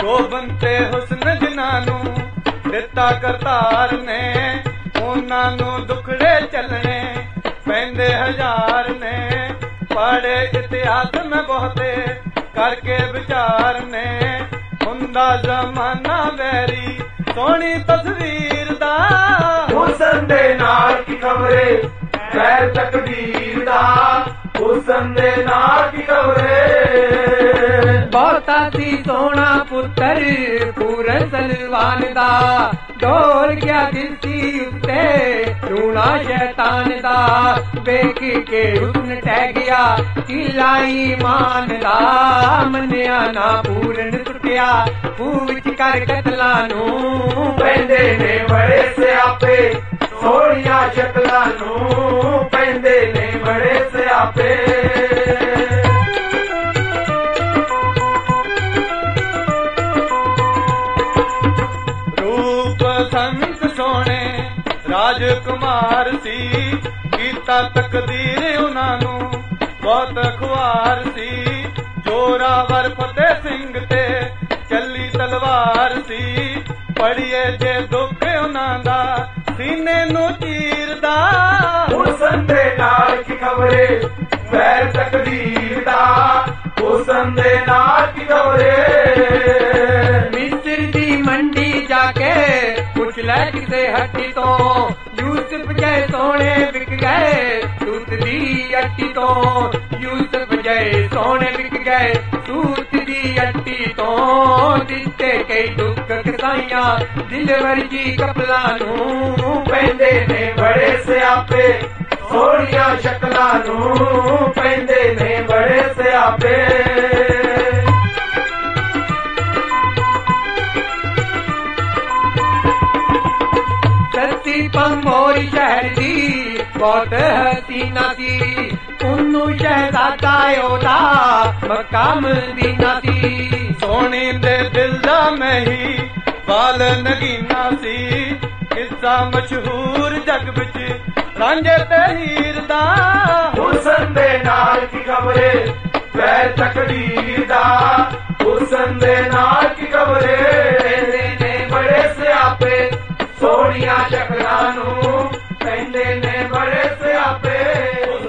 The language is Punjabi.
ਸ਼ੋਭਨ ਤੇ ਹੁਸਨ ਜਿਨ੍ਹਾਂ ਨੂੰ ਦਿੱਤਾ ਕਰਤਾਰ ਨੇ, ਉਹਨਾਂ ਨੂੰ ਦੁਖੜੇ ਚੱਲਣੇ ਪੈਂਦੇ ਹਜ਼ਾਰ ਨੇ। ਪੜ੍ਹੇ ਇਤਿਹਾਸ ਮੈਂ ਬਹੁਤੇ ਕਰਕੇ ਵਿਚਾਰ ਨੇ, ਹੁੰਦਾ ਜ਼ਮਾਨਾ ਵੈਰੀ ਸੋਹਣੀ ਤਸਵੀਰ ਦਾ। ਹੁਸਨ ਦੇ ਨਾਲ ਕੀ ਖਬਰੇ ਖੈਰ ਤਕਦੀਰ ਦਾ, ਹੁਸਨ ਦੇ ਨਾਲ ਕੀ ਖਬਰੇ। ਬਹੁਤਾ ਸੀ ਸੋਹਣਾ ਪੁੱਤਰ ਪੂਰਨ ਸਲਵਾਨ ਦਾ, ਡੋਲ ਗਿਆ ਦਿਲ ਸੀ ਉੱਤੇ ਰੂਣਾ ਸ਼ੈਤਾਨ ਦਾ। ਵੇਖ ਕੇ ਹੁਸਨ ਟਹਿ ਗਿਆ ਕਿਲਾ ਈਮਾਨ ਦਾ, ਮੰਨਿਆ ਨਾ ਪੂਰਨ ਟੁੱਟਿਆ ਖੂਹ ਵਿੱਚ ਕਰ ਕਤਲਾਂ ਨੂੰ। ਪੈਂਦੇ ਨੇ ਬੜੇ ਸਿਆਪੇ ਸੋਹਣੀਆਂ ਸ਼ਕਲਾਂ ਨੂੰ, ਪੈਂਦੇ ਨੇ ਬੜੇ ਸਿਆਪੇ। ਸੰਤ ਸੋਹਣੇ ਰਾਜਕੁਮਾਰ ਸੀ, ਕੀਤਾ ਤਕਦੀਰ ਉਹਨਾਂ ਨੂੰ ਬਹੁਤ ਖੁਆਰ ਸੀ। ਜੋਰਾਵਰ ਫਤਿਹ ਸਿੰਘ ਤੇ ਚੱਲੀ ਤਲਵਾਰ ਸੀ, ਪੜੀਏ ਜੇ ਦੁੱਖ ਉਹਨਾਂ ਦਾ ਸੀਨੇ ਨੂੰ ਚੀਰਦਾ। ਹੁਸਨ ਦੇ ਨਾਲ ਕੀ ਖਬਰੇ ਵੈਰ ਤਕਦੀਰ ਦਾ, ਹੁਸਨ ਦੇ ਨਾਲ ਕੀ ਖਬਰੇ। ਮਿਸਰ ਦੀ ਮੰਡੀ ਜਾ ਕੇ ਪੁੱਛ ਲੈ ਕਿਸੇ ਹੱਟੀ ਤੋਂ, ਯੂਸਫ ਜੈ ਸੋਹਣੇ ਵਿਕ ਗਏ ਸੂਤ ਦੀ ਅੱਟੀ ਤੋਂ। ਯੂਸਫ ਜੈ ਸੋਹਣੇ ਵਿਕ ਗਏ ਸੂਤ ਦੀ ਅੱਟੀ ਤੋਂ, ਦਿੱਤੇ ਕਈ ਦੁੱਖ ਕਸਾਈਆਂ ਦਿਲ ਵਰਜੀ ਕਪਲਾਂ ਨੂੰ। ਪੈਂਦੇ ਨੇ ਬੜੇ ਸਿਆਪੇ ਸੋਹਣੀਆਂ ਸ਼ਕਲਾਂ ਨੂੰ, ਪੈਂਦੇ ਨੇ ਬੜੇ ਸਿਆਪੇ। ਸੱਤੀ ਪੰਮੋਰੀ ਸ਼ਹਿਰ ਦੀ ਬਹੁਤ ਹਸੀਨਾ ਸੀ, ਉਹਨੂੰ ਸ਼ਹਿਜ਼ਾਦਾ ਉਹਦਾ ਮੱਕਾ ਮਦੀਨਾ ਸੀ। ਸੋਹਣੀ ਦੇ ਦਿਲ ਦਾ ਮਹੀ ਬਾਲ ਨਗੀਨਾ ਸੀ, ਕਿੱਸਾ ਮਸ਼ਹੂਰ ਜਗ ਵਿੱਚ ਰਾਂਝੇ ਤੇ ਹੀਰ ਦਾ। ਹੁਸਨ ਦੇ ਨਾਲ ਕੀ ਖਬਰੇ ਵੈਰ ਤਕਦੀਰ ਦਾ, ਹੁਸਨ ਦੇ ਨਾਲ ਕੀ ਖਬਰੇ। ਪੈਂਦੇ ਨੇ ਬੜੇ ਸਿਆਪੇ ਸੋਹਣੀਆਂ ਸ਼ਕਲਾਂ ਨੂੰ, ਪੈਂਦੇ ਨੇ ਬੜੇ ਸਿਆਪੇ।